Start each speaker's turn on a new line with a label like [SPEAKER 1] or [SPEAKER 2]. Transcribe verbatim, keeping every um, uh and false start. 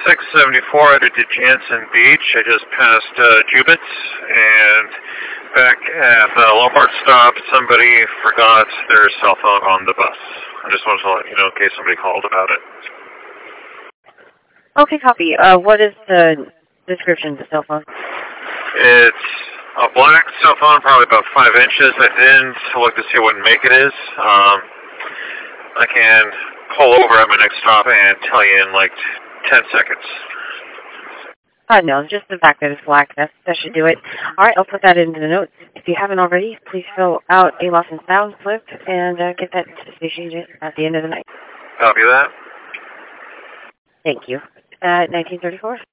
[SPEAKER 1] six seventy-four out of Jansen Beach. I just passed uh, Jubitz, and back at the Lombard stop, somebody forgot their cell phone on the bus. I just wanted to let you know in case somebody called about it.
[SPEAKER 2] Okay, copy. Uh, what is the description of the cell phone?
[SPEAKER 1] It's a black cell phone, probably about five inches. I didn't look to see what make it is. Um, I can pull over at my next stop and tell you in like ten seconds.
[SPEAKER 2] Uh, no, just the fact that it's black. That, that should do it. All right, I'll put that into the notes. If you haven't already, please fill out a lost and found slip and uh, get that to the station agent at the end of the night.
[SPEAKER 1] Copy that.
[SPEAKER 2] Thank you. Uh, nineteen thirty-four.